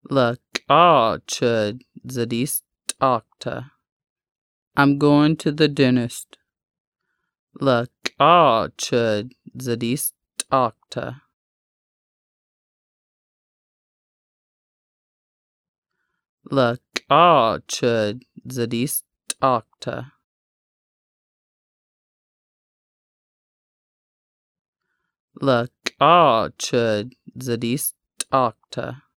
Lakacha zadistokta. I'm going to the dentist. Lakacha zadistokta. Lakacha zadistokta. Lakacha zadistokta.